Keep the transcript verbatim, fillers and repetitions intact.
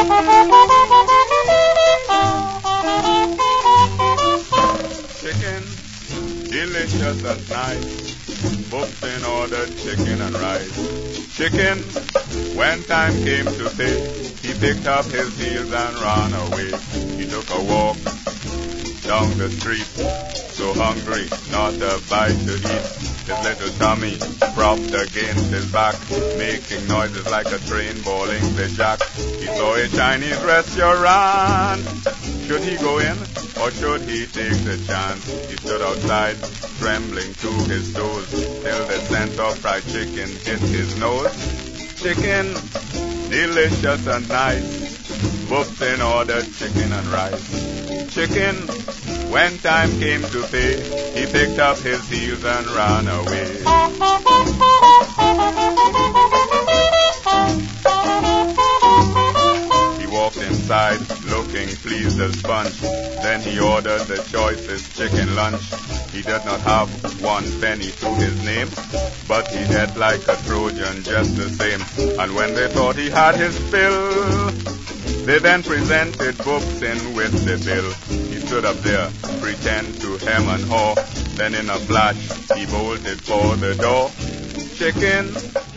Chicken, delicious and nice. Buffin ordered chicken and rice. Chicken, when time came to pay, he picked up his heels and ran away. He took a walk down the street, so hungry, not a bite to eat. His little tummy propped against his back, making noises like a train bowling the jack. He saw a Chinese restaurant. Should he go in, or should he take the chance? He stood outside, trembling to his toes, till the scent of fried chicken hit his nose. Chicken, delicious and nice. Buffin ordered chicken and rice. Chicken, when time came to pay, he picked up his heels and ran away. He walked inside, looking pleased as punch. Then he ordered the choicest chicken lunch. He did not have one penny to his name, but he ate like a Trojan just the same. And when they thought he had his fill, they then presented Buffin with the bill. He stood up there, pretend to hem and haw. Then in a flash, he bolted for the door. Chicken,